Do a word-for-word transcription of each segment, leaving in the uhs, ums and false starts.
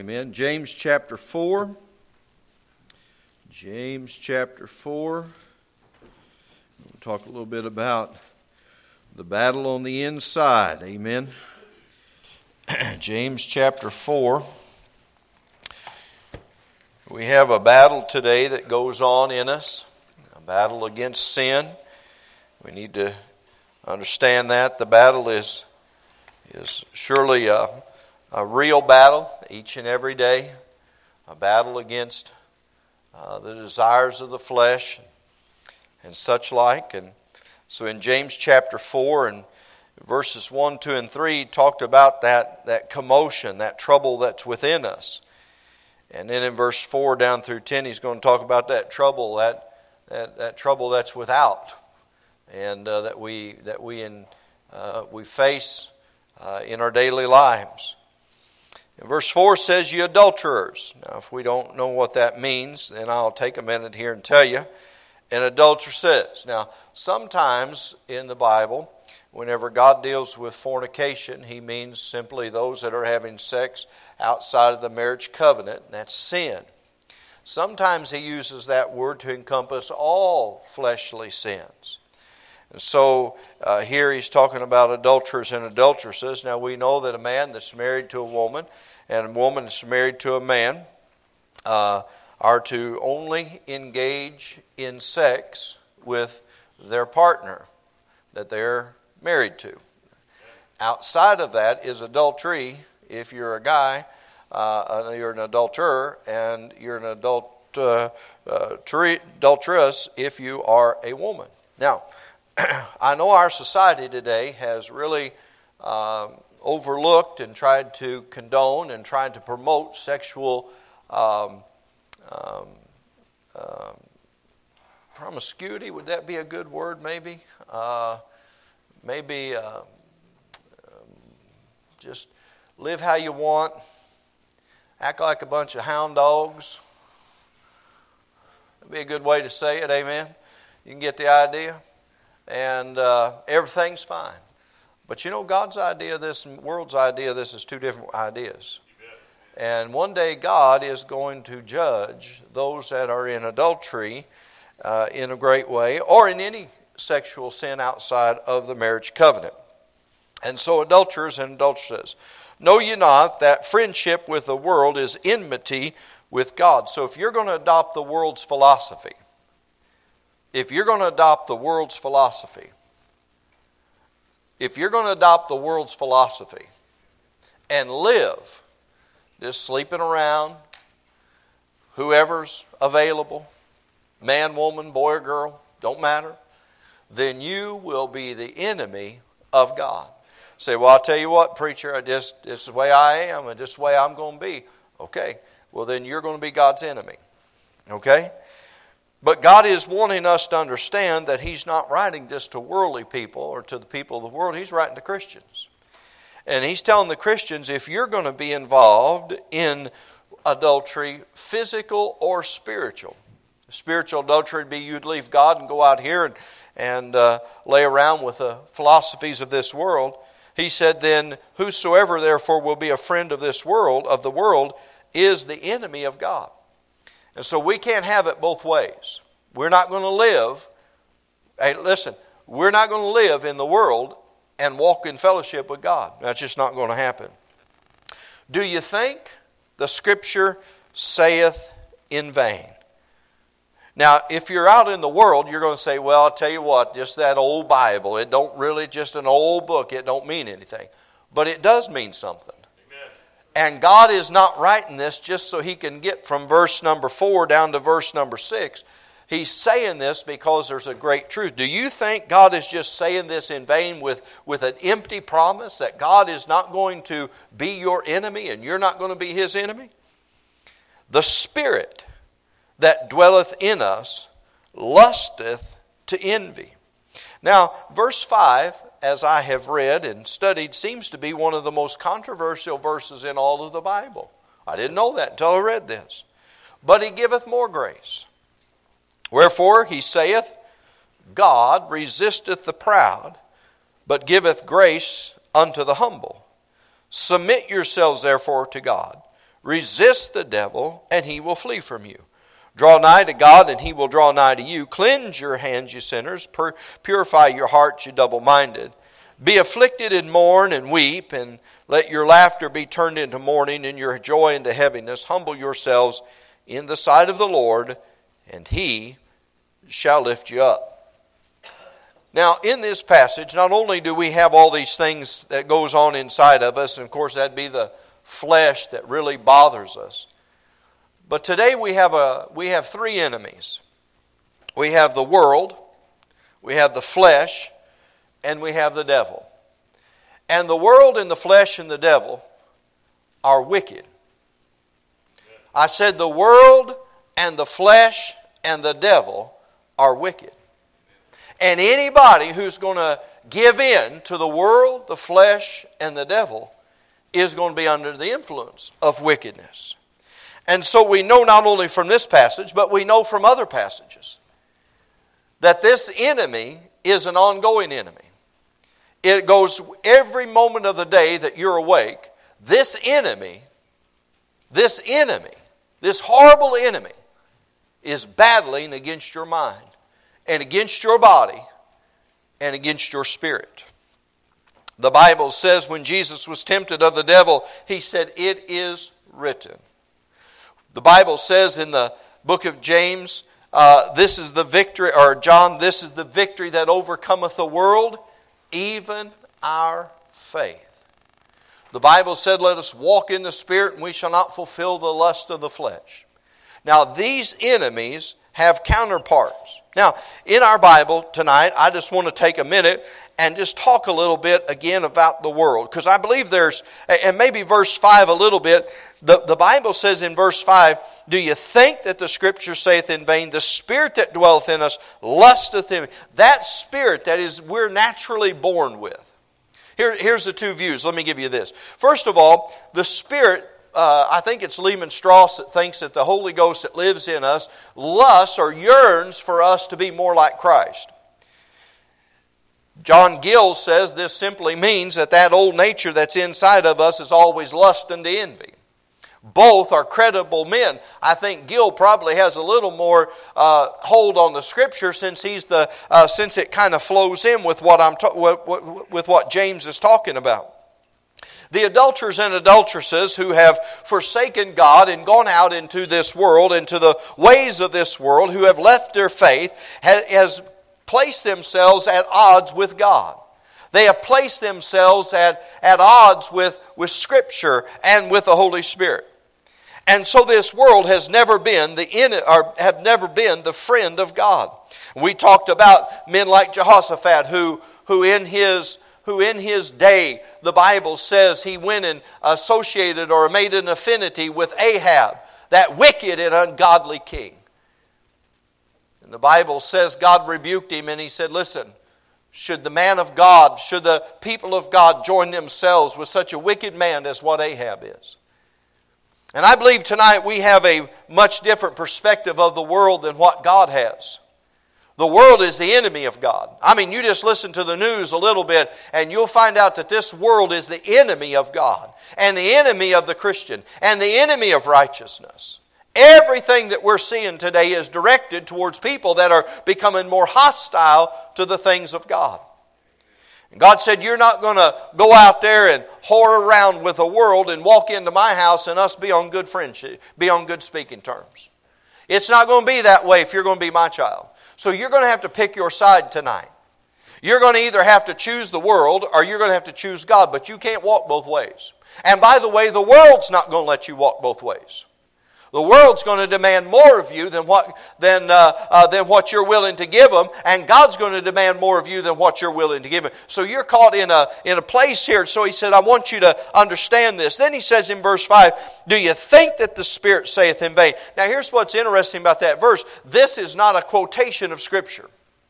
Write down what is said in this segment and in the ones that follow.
Amen. James chapter four. James chapter four. We'll talk a little bit about the battle on the inside. Amen. James chapter four. We have a battle today that goes on in us, a battle against sin. We need to understand that the battle is is surely a, a real battle each and every day, a battle against uh, the desires of the flesh and such like. And so in James chapter four and verses one, two, and three, he talked about that, that commotion, that trouble that's within us. And then in verse four down through ten, he's going to talk about that trouble, that that, that trouble that's without, and uh, that we that we in uh, we face uh, in our daily lives. And verse four says, "You adulterers." Now, if we don't know what that means, then I'll take a minute here and tell you. An adulterer says. Now, sometimes in the Bible, whenever God deals with fornication, He means simply those that are having sex outside of the marriage covenant, and that's sin. Sometimes He uses that word to encompass all fleshly sins. And so uh, here He's talking about adulterers and adulteresses. Now we know that a man that's married to a woman and a woman that's married to a man uh, are to only engage in sex with their partner that they're married to. Outside of that is adultery. If you're a guy, uh, you're an adulterer, and you're an adult uh, uh, adulteress if you are a woman. Now, I know our society today has really uh, overlooked and tried to condone and tried to promote sexual um, um, um, promiscuity. Would that be a good word? Maybe. Uh, maybe. Uh, Just live how you want. Act like a bunch of hound dogs. That'd be a good way to say it, amen? You can get the idea. And uh, everything's fine. But you know, God's idea of this and the world's idea of this is two different ideas. And one day God is going to judge those that are in adultery uh, in a great way, or in any sexual sin outside of the marriage covenant. And so adulterers and adulteresses, know ye not that friendship with the world is enmity with God? So if you're going to adopt the world's philosophy, if you're going to adopt the world's philosophy, if you're going to adopt the world's philosophy and live just sleeping around, whoever's available, man, woman, boy or girl, don't matter, then you will be the enemy of God. Say, well, I'll tell you what, preacher, I just this is the way I am, and this is the way I'm going to be. Okay, well then you're going to be God's enemy. Okay? But God is wanting us to understand that He's not writing just to worldly people or to the people of the world. He's writing to Christians. And He's telling the Christians, if you're going to be involved in adultery, physical or spiritual. Spiritual adultery would be you'd leave God and go out here and, and uh, lay around with the philosophies of this world. He said, then, whosoever therefore will be a friend of this world, of the world, is the enemy of God. And so we can't have it both ways. We're not going to live, hey, listen, we're not going to live in the world and walk in fellowship with God. That's just not going to happen. Do you think the Scripture saith in vain? Now, if you're out in the world, you're going to say, well, I'll tell you what, just that old Bible, it don't really, just an old book, it don't mean anything. But it does mean something. Amen. And God is not writing this just so He can get from verse number four down to verse number six. He's saying this because there's a great truth. Do you think God is just saying this in vain with, with an empty promise that God is not going to be your enemy and you're not going to be His enemy? The Spirit that dwelleth in us lusteth to envy. Now, verse five, as I have read and studied, seems to be one of the most controversial verses in all of the Bible. I didn't know that until I read this. But He giveth more grace. Wherefore, He saith, God resisteth the proud, but giveth grace unto the humble. Submit yourselves therefore to God. Resist the devil, and he will flee from you. Draw nigh to God, and he will draw nigh to you. Cleanse your hands, you sinners. Pur- purify your hearts, you double-minded. Be afflicted and mourn and weep, and let your laughter be turned into mourning, and your joy into heaviness. Humble yourselves in the sight of the Lord, and he shall lift you up. Now, in this passage, not only do we have all these things that goes on inside of us, and of course that'd be the flesh that really bothers us. But today we have a we have three enemies. We have the world, we have the flesh, and we have the devil. And the world and the flesh and the devil are wicked. I said the world and the flesh and the devil are wicked. And anybody who's going to give in to the world, the flesh, and the devil is going to be under the influence of wickedness. And so we know not only from this passage, but we know from other passages that this enemy is an ongoing enemy. It goes every moment of the day that you're awake. This enemy, this enemy, this horrible enemy is battling against your mind and against your body and against your spirit. The Bible says when Jesus was tempted of the devil, he said, "It is written." The Bible says in the book of James, uh, this is the victory, or John, this is the victory that overcometh the world, even our faith. The Bible said, "Let us walk in the Spirit, and we shall not fulfill the lust of the flesh." Now, these enemies have counterparts. Now, in our Bible tonight, I just want to take a minute and just talk a little bit again about the world. Because I believe there's, and maybe verse five a little bit, the, the Bible says in verse five, "Do you think that the Scripture saith in vain, the Spirit that dwelleth in us lusteth in me?" That Spirit that is we're naturally born with. Here, here's the two views. Let me give you this. First of all, the Spirit, Uh, I think it's Lehman Strauss that thinks that the Holy Ghost that lives in us lusts or yearns for us to be more like Christ. John Gill says this simply means that that old nature that's inside of us is always lust and envy. Both are credible men. I think Gill probably has a little more uh, hold on the Scripture since he's the uh, since it kind of flows in with what I'm ta- with, with what James is talking about. The adulterers and adulteresses who have forsaken God and gone out into this world, into the ways of this world, who have left their faith, has placed themselves at odds with God. They have placed themselves at, at odds with, with Scripture and with the Holy Spirit. And so this world has never been the in, or have never been the friend of God. We talked about men like Jehoshaphat who, who in his who in his day, the Bible says he went and associated or made an affinity with Ahab, that wicked and ungodly king. And the Bible says God rebuked him and he said, "Listen, should the man of God, should the people of God join themselves with such a wicked man as what Ahab is?" And I believe tonight we have a much different perspective of the world than what God has. The world is the enemy of God. I mean, you just listen to the news a little bit and you'll find out that this world is the enemy of God and the enemy of the Christian and the enemy of righteousness. Everything that we're seeing today is directed towards people that are becoming more hostile to the things of God. And God said, "You're not going to go out there and whore around with the world and walk into my house and us be on good friendship, be on good speaking terms. It's not going to be that way if you're going to be my child. So you're going to have to pick your side tonight. You're going to either have to choose the world or you're going to have to choose God, but you can't walk both ways. And by the way, the world's not going to let you walk both ways. The world's going to demand more of you than what than uh, uh, than what you're willing to give them, and God's going to demand more of you than what you're willing to give them. So you're caught in a in a place here. So he said, "I want you to understand this." Then he says in verse five, "Do you think that the Spirit saith in vain?" Now here's what's interesting about that verse. This is not a quotation of Scripture.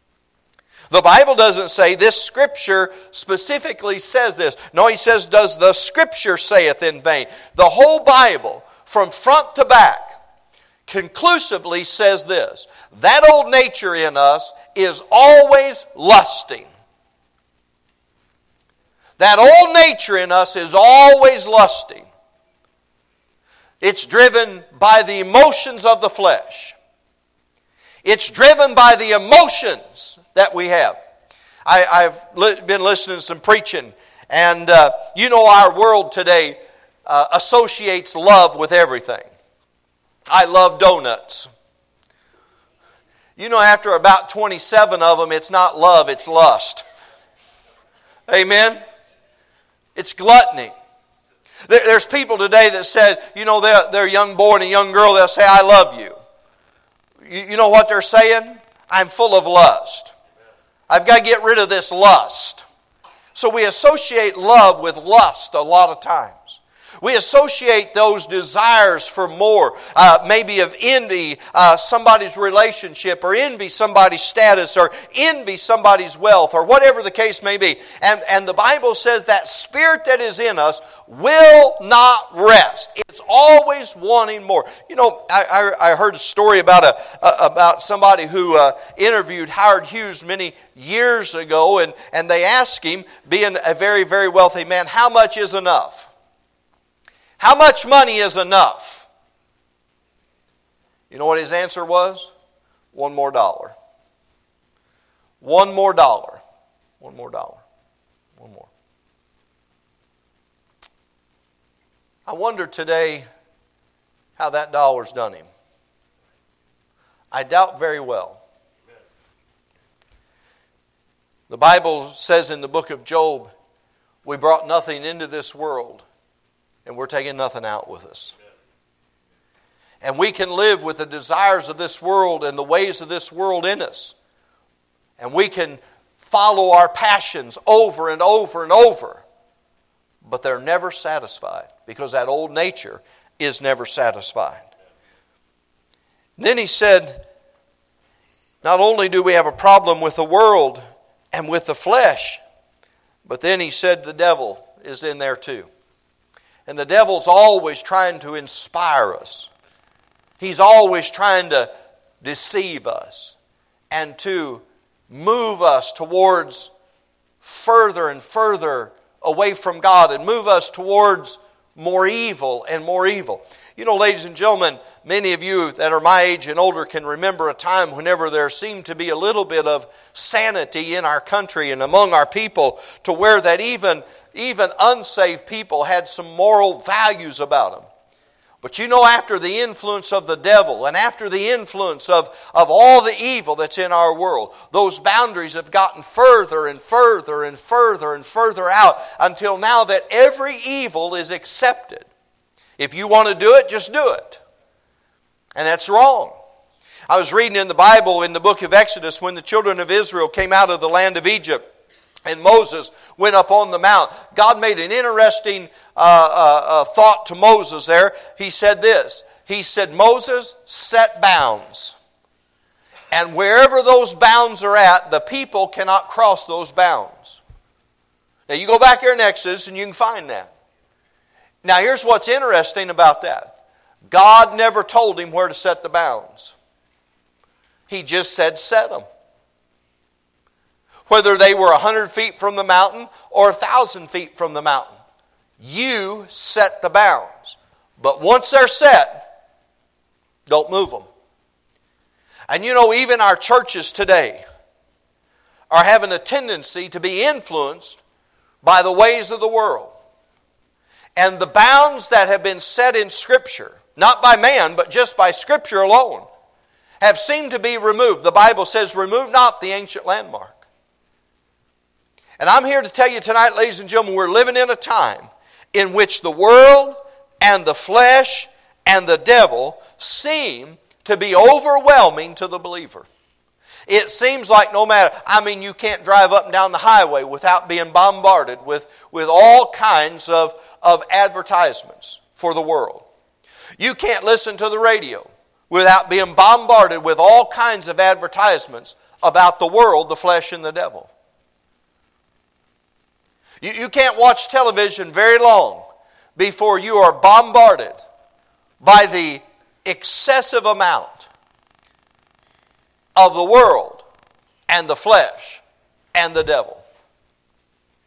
The Bible doesn't say this Scripture specifically says this. No, he says, "Does the Scripture saith in vain?" The whole Bible, from front to back, conclusively says this: that old nature in us is always lusting. That old nature in us is always lusting. It's driven by the emotions of the flesh. It's driven by the emotions that we have. I, I've li- been listening to some preaching, and uh, you know our world today uh, associates love with everything. I love donuts. You know, after about twenty-seven of them, it's not love, it's lust. Amen? It's gluttony. There's people today that said, you know, they're, they're a young boy and a young girl, they'll say, I love you. you. You know what they're saying? I'm full of lust. I've got to get rid of this lust. So we associate love with lust a lot of times. We associate those desires for more, uh, maybe of envy uh, somebody's relationship, or envy somebody's status, or envy somebody's wealth, or whatever the case may be. And, and the Bible says that spirit that is in us will not rest. It's always wanting more. You know, I, I, I heard a story about a, a about somebody who uh, interviewed Howard Hughes many years ago, and, and they asked him, being a very, very wealthy man, how much is enough? How much money is enough? You know what his answer was? One more dollar. One more dollar. One more dollar. One more. I wonder today how that dollar's done him. I doubt very well. The Bible says in the book of Job, we brought nothing into this world, and we're taking nothing out with us. And we can live with the desires of this world and the ways of this world in us. And we can follow our passions over and over and over. But they're never satisfied, because that old nature is never satisfied. Then he said, not only do we have a problem with the world and with the flesh, but then he said the devil is in there too. And the devil's always trying to inspire us. He's always trying to deceive us and to move us towards further and further away from God, and move us towards more evil and more evil. You know, ladies and gentlemen, many of you that are my age and older can remember a time whenever there seemed to be a little bit of sanity in our country and among our people, to where that even Even unsaved people had some moral values about them. But you know, after the influence of the devil and after the influence of, of all the evil that's in our world, those boundaries have gotten further and further and further and further out, until now that every evil is accepted. If you want to do it, just do it. And that's wrong. I was reading in the Bible in the book of Exodus, when the children of Israel came out of the land of Egypt, and Moses went up on the mount. God made an interesting uh, uh, uh, thought to Moses there. He said this. He said, Moses, set bounds. And wherever those bounds are at, the people cannot cross those bounds. Now you go back here in Exodus and you can find that. Now here's what's interesting about that. God never told him where to set the bounds. He just said set them. Whether they were a hundred feet from the mountain or a thousand feet from the mountain. You set the bounds. But once they're set, don't move them. And you know, even our churches today are having a tendency to be influenced by the ways of the world. And the bounds that have been set in Scripture, not by man, but just by Scripture alone, have seemed to be removed. The Bible says, remove not the ancient landmark. And I'm here to tell you tonight, ladies and gentlemen, we're living in a time in which the world and the flesh and the devil seem to be overwhelming to the believer. It seems like no matter, I mean, you can't drive up and down the highway without being bombarded with, with all kinds of, of advertisements for the world. You can't listen to the radio without being bombarded with all kinds of advertisements about the world, the flesh, and the devil. You, you can't watch television very long before you are bombarded by the excessive amount of the world and the flesh and the devil.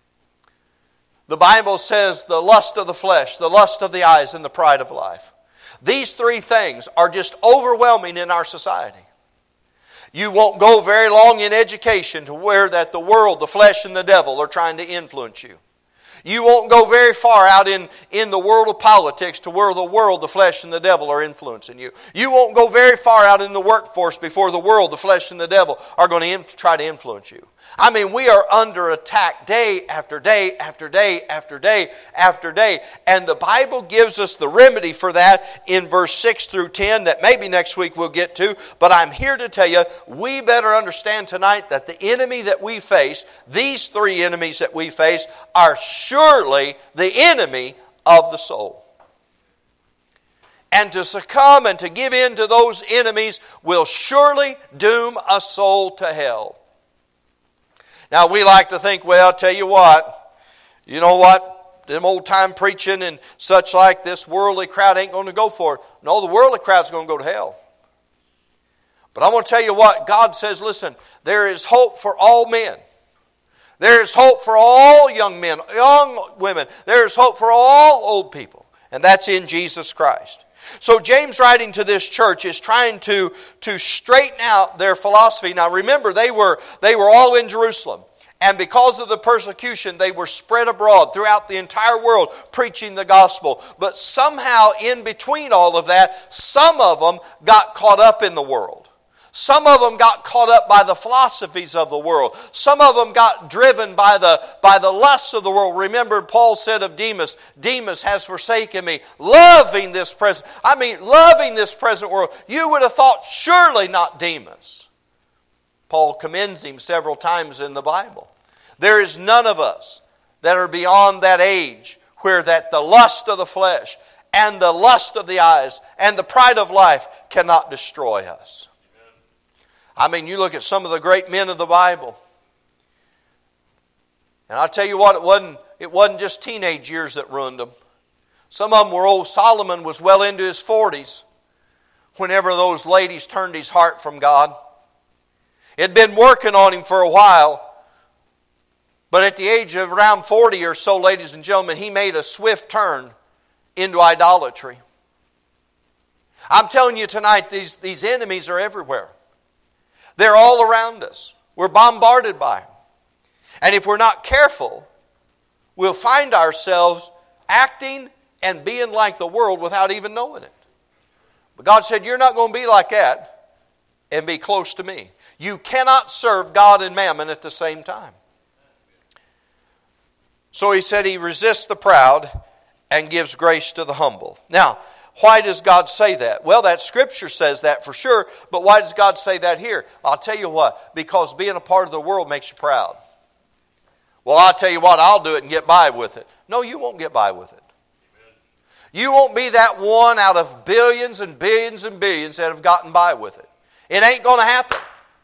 The Bible says the lust of the flesh, the lust of the eyes, and the pride of life. These three things are just overwhelming in our society. You won't go very long in education to where that the world, the flesh, and the devil are trying to influence you. You won't go very far out in, in the world of politics to where the world, the flesh, and the devil are influencing you. You won't go very far out in the workforce before the world, the flesh, and the devil are going to inf- try to influence you. I mean, we are under attack day after day after day after day after day. And the Bible gives us the remedy for that in verse six through ten that maybe next week we'll get to. But I'm here to tell you, we better understand tonight that the enemy that we face, these three enemies that we face, are surely the enemy of the soul. And to succumb and to give in to those enemies will surely doom a soul to hell. Now, we like to think, well, I'll tell you what, you know what, them old-time preaching and such like, this worldly crowd ain't going to go for it. No, the worldly crowd's going to go to hell. But I'm going to tell you what, God says, listen, there is hope for all men. There is hope for all young men, young women. There is hope for all old people. And that's in Jesus Christ. So James, writing to this church, is trying to, to straighten out their philosophy. Now remember, they were, they were all in Jerusalem. And because of the persecution, they were spread abroad throughout the entire world preaching the gospel. But somehow in between all of that, some of them got caught up in the world. Some of them got caught up by the philosophies of the world. Some of them got driven by the, by the lusts of the world. Remember, Paul said of Demas, Demas has forsaken me, loving this present, I mean, loving this present world. You would have thought, surely not Demas. Paul commends him several times in the Bible. There is none of us that are beyond that age where that the lust of the flesh and the lust of the eyes and the pride of life cannot destroy us. I mean, you look at some of the great men of the Bible. And I'll tell you what, it wasn't, it wasn't just teenage years that ruined them. Some of them were old. Solomon was well into his forties whenever those ladies turned his heart from God. It had been working on him for a while. But at the age of around forty or so, ladies and gentlemen, he made a swift turn into idolatry. I'm telling you tonight, these, these enemies are everywhere. They're all around us. We're bombarded by them. And if we're not careful, we'll find ourselves acting and being like the world without even knowing it. But God said, you're not going to be like that and be close to me. You cannot serve God and mammon at the same time. So he said he resists the proud and gives grace to the humble. Now, why does God say that? Well, that scripture says that for sure, but why does God say that here? I'll tell you what, because being a part of the world makes you proud. Well, I'll tell you what, I'll do it and get by with it. No, you won't get by with it. You won't be that one out of billions and billions and billions that have gotten by with it. It ain't going to happen.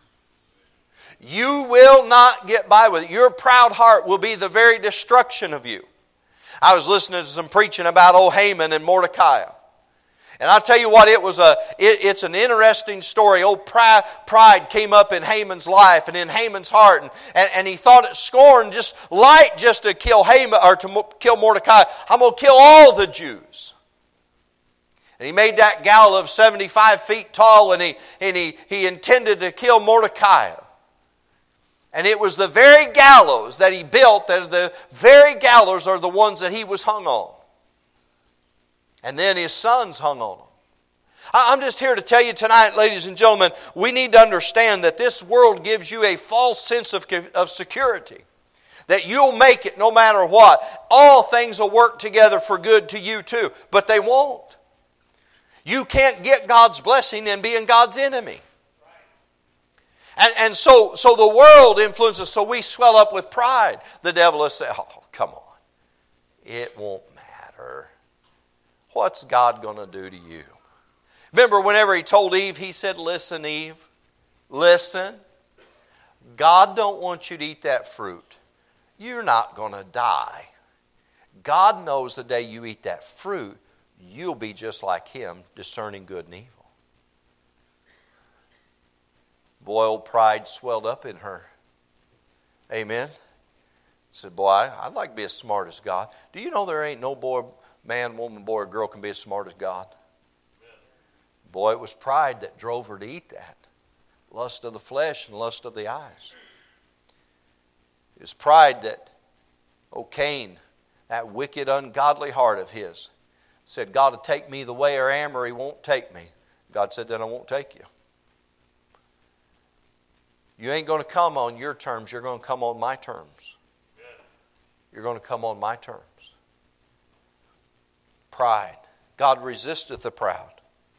You will not get by with it. Your proud heart will be the very destruction of you. I was listening to some preaching about old Haman and Mordecai. And I'll tell you what, it was a, it, it's an interesting story. Old pride, pride came up in Haman's life and in Haman's heart. And, and, and he thought it scorn just light just to kill Haman or to kill Mordecai. I'm going to kill all the Jews. And he made that gallows of seventy-five feet tall, and he, and he, he intended to kill Mordecai. And it was the very gallows that he built, that the very gallows are the ones that he was hung on. And then his sons hung on them. I'm just here to tell you tonight, ladies and gentlemen, we need to understand that this world gives you a false sense of, of security. That you'll make it no matter what. All things will work together for good to you too. But they won't. You can't get God's blessing and being God's enemy. And, and so, so the world influences, so we swell up with pride. The devil will say, oh, come on. It won't matter. What's God going to do to you? Remember whenever he told Eve, he said, listen, Eve, listen. God don't want you to eat that fruit. You're not going to die. God knows the day you eat that fruit, you'll be just like him, discerning good and evil. Boy, old pride swelled up in her. Amen. Said, boy, I'd like to be as smart as God. Do you know there ain't no boy, man, woman, boy, or girl can be as smart as God? Boy, it was pride that drove her to eat that. Lust of the flesh and lust of the eyes. It was pride that, oh Cain, that wicked, ungodly heart of his, said, God will take me the way I am or He won't take me. God said, then I won't take you. You ain't going to come on your terms. You're going to come on my terms. You're going to come on my terms. Pride. God resisteth the proud.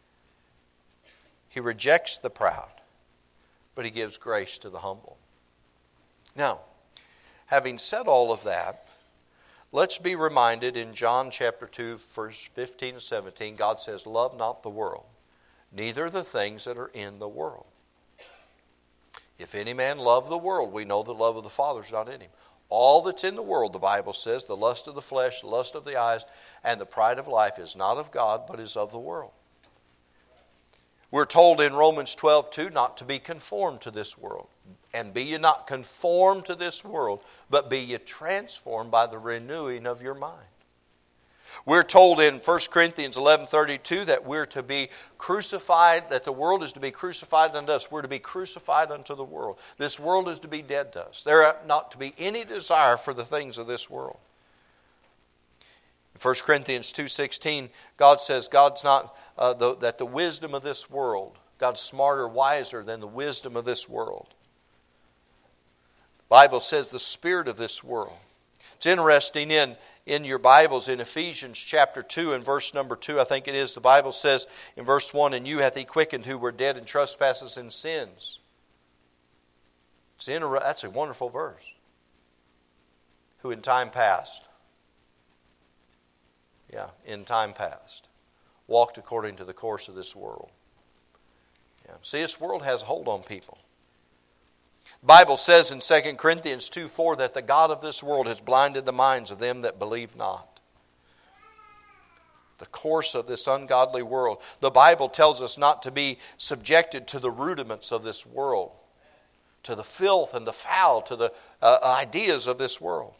He rejects the proud, but He gives grace to the humble. Now, having said all of that, let's be reminded in John chapter two, verse fifteen and seventeen, God says, love not the world, neither the things that are in the world. If any man love the world, we know the love of the Father is not in him. All that's in the world, the Bible says, the lust of the flesh, the lust of the eyes, and the pride of life is not of God, but is of the world. We're told in Romans twelve two not to be conformed to this world. And be ye not conformed to this world, but be ye transformed by the renewing of your mind. We're told in First Corinthians eleven thirty-two that we're to be crucified, that the world is to be crucified unto us. We're to be crucified unto the world. This world is to be dead to us. There ought not to be any desire for the things of this world. In First Corinthians two sixteen, God says God's not uh, the, that the wisdom of this world, God's smarter, wiser than the wisdom of this world. The Bible says the spirit of this world. It's interesting in, in your Bibles in Ephesians chapter two and verse number two, I think it is, the Bible says in verse one, and you hath He quickened who were dead in trespasses and sins. It's inter- that's a wonderful verse. Who in time past, yeah, in time past, walked according to the course of this world. Yeah. See, this world has a hold on people. The Bible says in Second Corinthians two four that the God of this world has blinded the minds of them that believe not. The course of this ungodly world. The Bible tells us not to be subjected to the rudiments of this world, to the filth and the foul, to the uh, ideas of this world.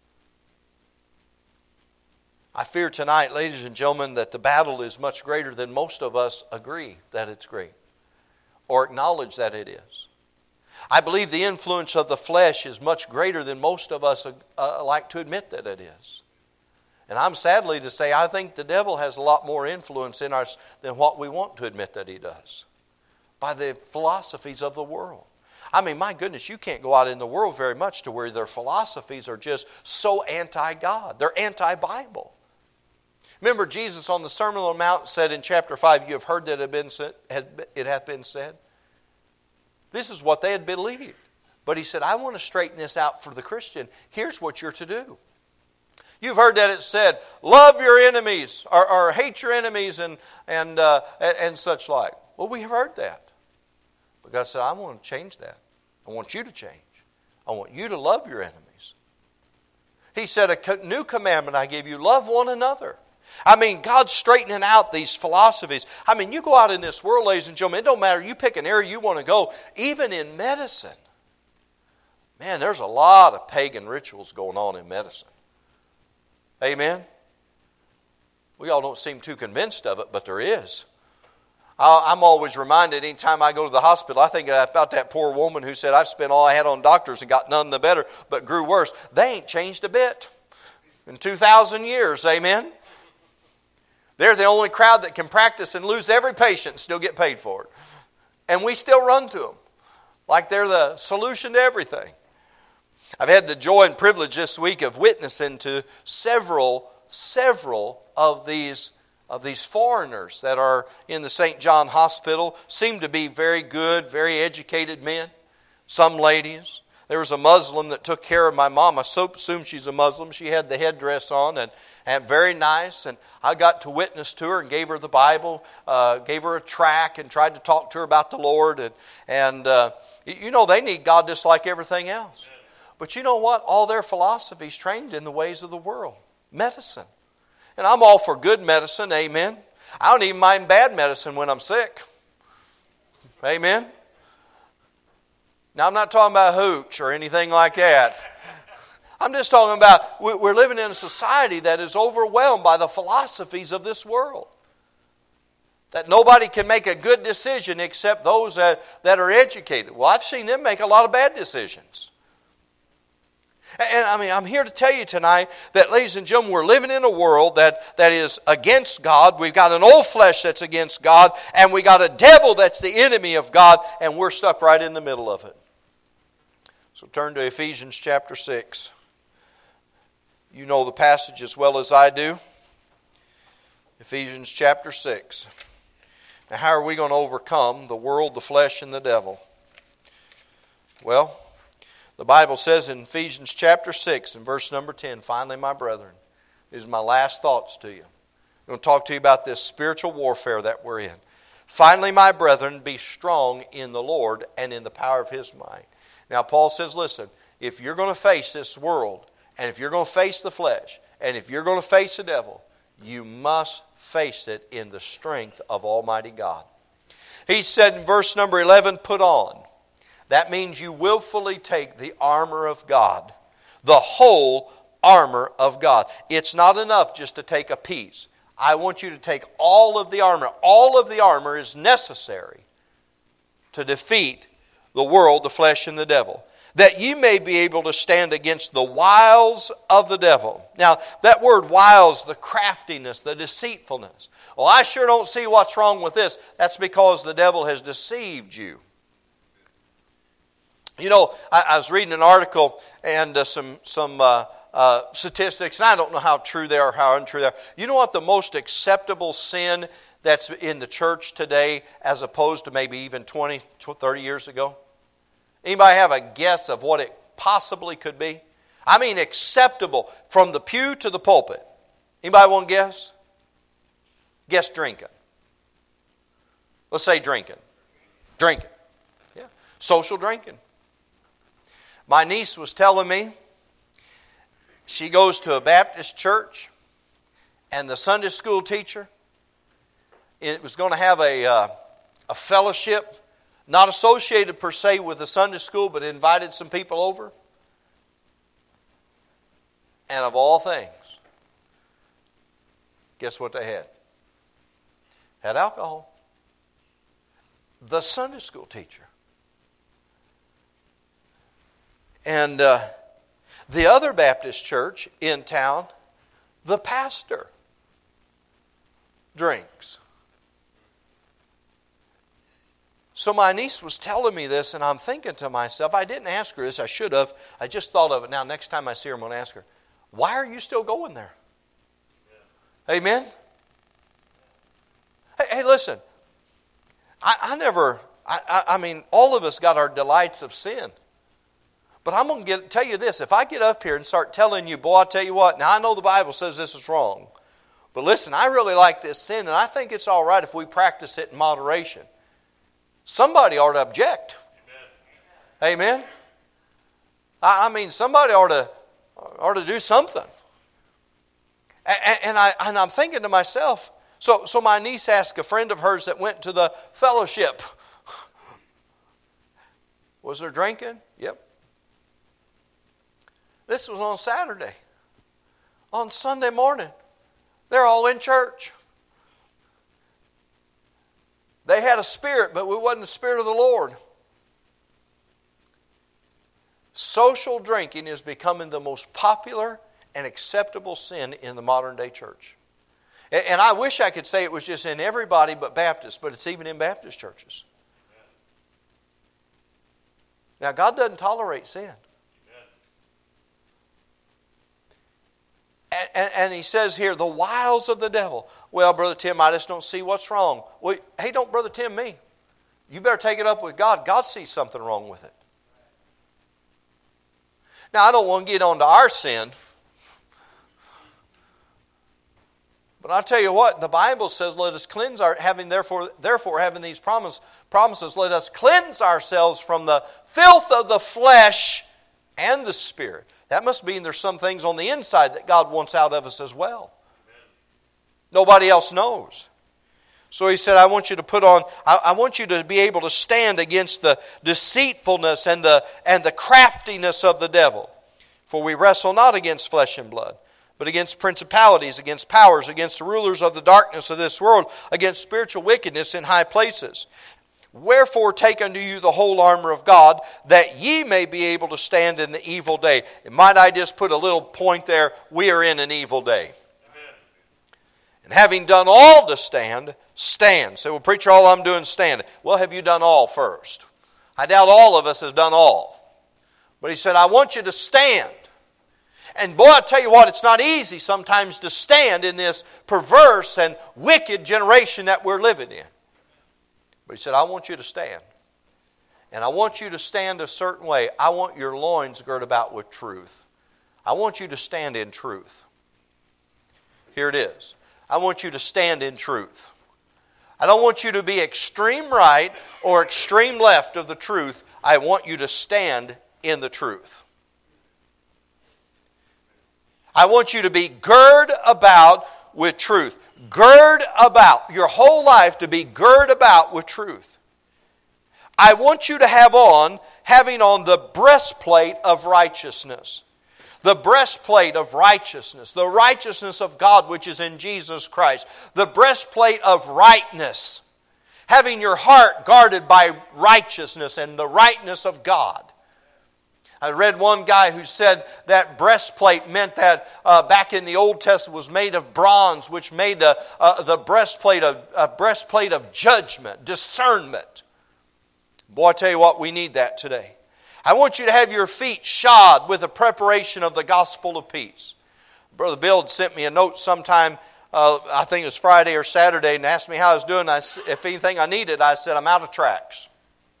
I fear tonight, ladies and gentlemen, that the battle is much greater than most of us agree that it's great or acknowledge that it is. I believe the influence of the flesh is much greater than most of us uh, like to admit that it is. And I'm sadly to say, I think the devil has a lot more influence in us than what we want to admit that he does. By the philosophies of the world. I mean, my goodness, you can't go out in the world very much to where their philosophies are just so anti-God. They're anti-Bible. Remember, Jesus on the Sermon on the Mount said in chapter five, you have heard that it, have been said, it hath been said. This is what they had believed. But he said, I want to straighten this out for the Christian. Here's what you're to do. You've heard that it said, love your enemies, or, or hate your enemies, and, and, uh, and such like. Well, we have heard that. But God said, I want to change that. I want you to change. I want you to love your enemies. He said, a new commandment I give you, love one another. I mean, God's straightening out these philosophies. I mean, you go out in this world, ladies and gentlemen, it don't matter. You pick an area you want to go. Even in medicine. Man, there's a lot of pagan rituals going on in medicine. Amen? We all don't seem too convinced of it, but there is. I'm always reminded anytime I go to the hospital, I think about that poor woman who said, I've spent all I had on doctors and got none the better, but grew worse. They ain't changed a bit in two thousand years. Amen? They're the only crowd that can practice and lose every patient and still get paid for it. And we still run to them like they're the solution to everything. I've had the joy and privilege this week of witnessing to several, several of these, of these foreigners that are in the Saint John Hospital. Seem to be very good, very educated men. Some ladies. There was a Muslim that took care of my mom. I so assume she's a Muslim. She had the headdress on and, and very nice. And I got to witness to her and gave her the Bible, uh, gave her a tract and tried to talk to her about the Lord. And, and uh, you know, they need God just like everything else. But you know what? All their philosophy is trained in the ways of the world. Medicine. And I'm all for good medicine, amen. I don't even mind bad medicine when I'm sick. Amen. Now, I'm not talking about hooch or anything like that. I'm just talking about we're living in a society that is overwhelmed by the philosophies of this world. That nobody can make a good decision except those that, that are educated. Well, I've seen them make a lot of bad decisions. And I mean, I'm here to tell you tonight that, ladies and gentlemen, we're living in a world that, that is against God. We've got an old flesh that's against God, and we got a devil that's the enemy of God, and we're stuck right in the middle of it. So turn to Ephesians chapter six. You know the passage as well as I do. Ephesians chapter six. Now, how are we going to overcome the world, the flesh, and the devil? Well, the Bible says in Ephesians chapter six and verse number ten, finally, my brethren, these are my last thoughts to you. I'm going to talk to you about this spiritual warfare that we're in. Finally, my brethren, be strong in the Lord and in the power of His might. Now, Paul says, listen, if you're going to face this world, and if you're going to face the flesh, and if you're going to face the devil, you must face it in the strength of Almighty God. He said in verse number eleven, put on. That means you willfully take the armor of God. The whole armor of God. It's not enough just to take a piece. I want you to take all of the armor. All of the armor is necessary to defeat the world, the flesh, and the devil, that you may be able to stand against the wiles of the devil. Now, that word wiles, the craftiness, the deceitfulness. Well, I sure don't see what's wrong with this. That's because the devil has deceived you. You know, I, I was reading an article and uh, some some uh, uh, statistics, and I don't know how true they are, how untrue they are. You know what the most acceptable sin that's in the church today as opposed to maybe even twenty, thirty years ago? Anybody have a guess of what it possibly could be? I mean acceptable from the pew to the pulpit. Anybody want to guess? Guess drinking. Let's say drinking. Drinking. Yeah. Social drinking. My niece was telling me she goes to a Baptist church and the Sunday school teacher, it was going to have a, uh, a fellowship, not associated per se with the Sunday school, but invited some people over. And of all things, guess what they had? Had alcohol. The Sunday school teacher. And uh, the other Baptist church in town, the pastor drinks. So my niece was telling me this, and I'm thinking to myself, I didn't ask her this, I should have. I just thought of it. Now, next time I see her, I'm going to ask her, why are you still going there? Yeah. Amen? Hey, hey listen, I, I never, I, I, I mean, all of us got our delights of sin. But I'm going to get, tell you this, if I get up here and start telling you, boy, I'll tell you what, now I know the Bible says this is wrong. But listen, I really like this sin, and I think it's all right if we practice it in moderation. Somebody ought to object. Amen? Amen? I, I mean, somebody ought to, ought to do something. And, and, I, and I'm thinking to myself, so, so my niece asked a friend of hers that went to the fellowship, was there drinking? Yep. This was on Saturday. On Sunday morning, they're all in church. They had a spirit, but it wasn't the Spirit of the Lord. Social drinking is becoming the most popular and acceptable sin in the modern day church. And I wish I could say it was just in everybody but Baptists, but it's even in Baptist churches. Now, God doesn't tolerate sin. And, and, and he says here, the wiles of the devil. Well, Brother Tim, I just don't see what's wrong. Well, hey, don't Brother Tim me. You better take it up with God. God sees something wrong with it. Now, I don't want to get on to our sin. But I'll tell you what, the Bible says, let us cleanse our, having therefore, therefore having these promise, promises, let us cleanse ourselves from the filth of the flesh and the spirit. That must mean there's some things on the inside that God wants out of us as well. Amen. Nobody else knows. So he said, I want you to put on, I, I want you to be able to stand against the deceitfulness and the, and the craftiness of the devil. For we wrestle not against flesh and blood, but against principalities, against powers, against the rulers of the darkness of this world, against spiritual wickedness in high places. Wherefore take unto you the whole armor of God, that ye may be able to stand in the evil day. And might I just put a little point there, we are in an evil day. Amen. And having done all to stand, stand. Say, well, preacher, all I'm doing is stand. Well, have you done all first? I doubt all of us has done all. But he said, I want you to stand. And boy, I tell you what, it's not easy sometimes to stand in this perverse and wicked generation that we're living in. But he said, I want you to stand. And I want you to stand a certain way. I want your loins girt about with truth. I want you to stand in truth. Here it is. I want you to stand in truth. I don't want you to be extreme right or extreme left of the truth. I want you to stand in the truth. I want you to be girded about with truth. Gird about, your whole life to be girded about with truth. I want you to have on, having on the breastplate of righteousness. The breastplate of righteousness. The righteousness of God which is in Jesus Christ. The breastplate of rightness. Having your heart guarded by righteousness and the rightness of God. I read one guy who said that breastplate meant that uh, back in the Old Testament was made of bronze, which made a, uh, the breastplate of, a breastplate of judgment, discernment. Boy, I tell you what, we need that today. I want you to have your feet shod with the preparation of the gospel of peace. Brother Bill had sent me a note sometime, uh, I think it was Friday or Saturday, and asked me how I was doing. I, if anything I needed, I said, I'm out of tracts.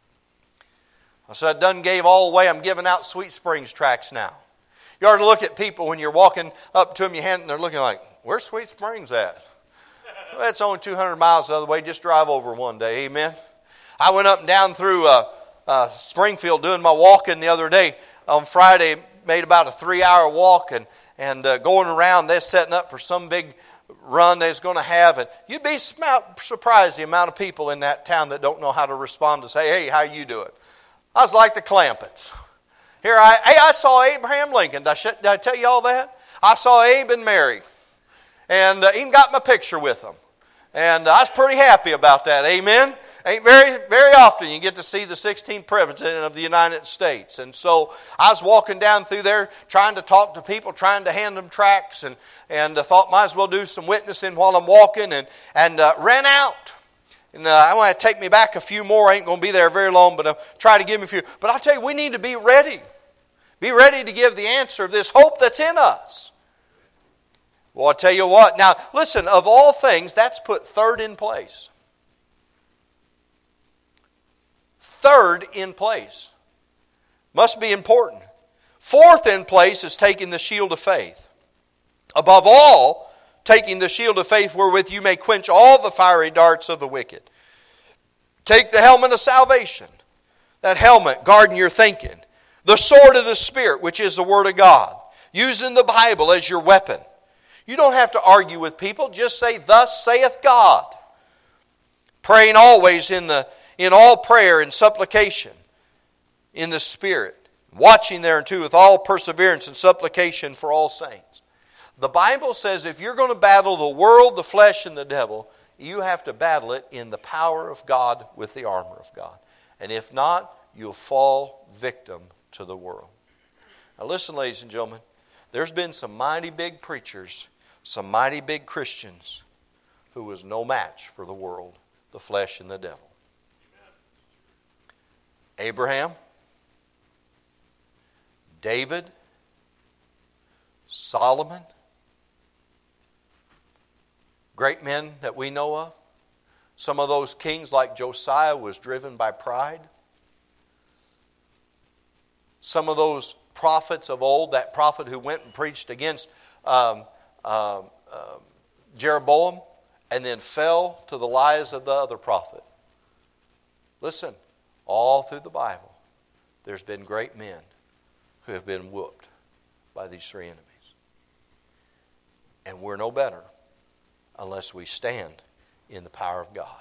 I said, I done gave all away. I'm giving out Sweet Springs tracts now. You ought to look at people when you're walking up to them, you hand, and they're looking like, where's Sweet Springs at? Well, that's only two hundred miles the other way. Just drive over one day. Amen. I went up and down through uh, uh, Springfield doing my walking the other day. On Friday, made about a three-hour walk, and, and uh, going around, they're setting up for some big run they're going to have. And you'd be surprised the amount of people in that town that don't know how to respond to say, hey, how you doing? I was like the Clampetts. Here I, hey, I saw Abraham Lincoln. Did I, did I tell you all that? I saw Abe and Mary. And uh, even got my picture with them. And uh, I was pretty happy about that. Amen? Ain't very very often you get to see the sixteenth President of the United States. And so I was walking down through there trying to talk to people, trying to hand them tracts, and, and I thought might as well do some witnessing while I'm walking, and, and uh, ran out. And uh, I want to take me back a few more. I ain't going to be there very long, but I'll try to give me a few. But I'll tell you, we need to be ready. Be ready to give the answer of this hope that's in us. Well, I'll tell you what. Now, listen, of all things, that's put third in place. Third in place. Must be important. Fourth in place is taking the shield of faith. Above all, taking the shield of faith wherewith you may quench all the fiery darts of the wicked. Take the helmet of salvation. That helmet guarding your thinking. The sword of the Spirit, which is the Word of God. Using the Bible as your weapon. You don't have to argue with people. Just say, thus saith God. Praying always in the in all prayer and supplication in the Spirit. Watching thereunto with all perseverance and supplication for all saints. The Bible says if you're going to battle the world, the flesh, and the devil, you have to battle it in the power of God with the armor of God. And if not, you'll fall victim to the world. Now listen, ladies and gentlemen, there's been some mighty big preachers, some mighty big Christians who was no match for the world, the flesh, and the devil. Abraham, David, Solomon, great men that we know of. Some of those kings like Josiah was driven by pride. Some of those prophets of old, that prophet who went and preached against um, um, um, Jeroboam and then fell to the lies of the other prophet. Listen, all through the Bible, there's been great men who have been whooped by these three enemies. And we're no better unless we stand in the power of God.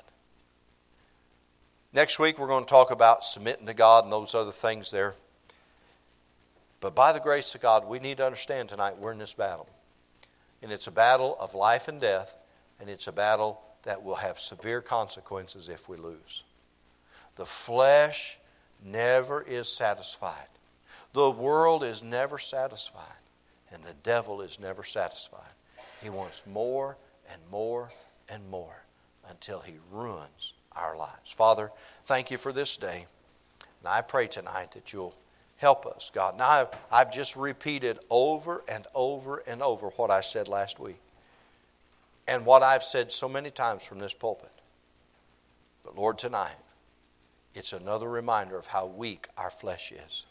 Next week we're going to talk about submitting to God and those other things there. But by the grace of God, we need to understand tonight we're in this battle. And it's a battle of life and death, and it's a battle that will have severe consequences if we lose. The flesh never is satisfied. The world is never satisfied. And the devil is never satisfied. He wants more and more and more until he ruins our lives. Father, thank you for this day. And I pray tonight that you'll help us, God. Now, I've, I've just repeated over and over and over what I said last week. And what I've said so many times from this pulpit. But Lord, tonight, it's another reminder of how weak our flesh is.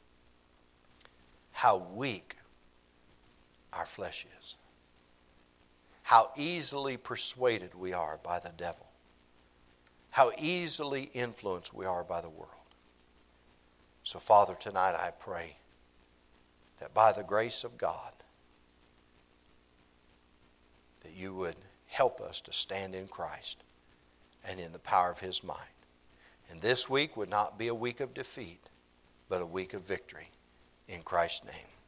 How weak our flesh is. How easily persuaded we are by the devil. How easily influenced we are by the world. So, Father, tonight I pray that by the grace of God, that you would help us to stand in Christ and in the power of His might. And this week would not be a week of defeat, but a week of victory. In Christ's name.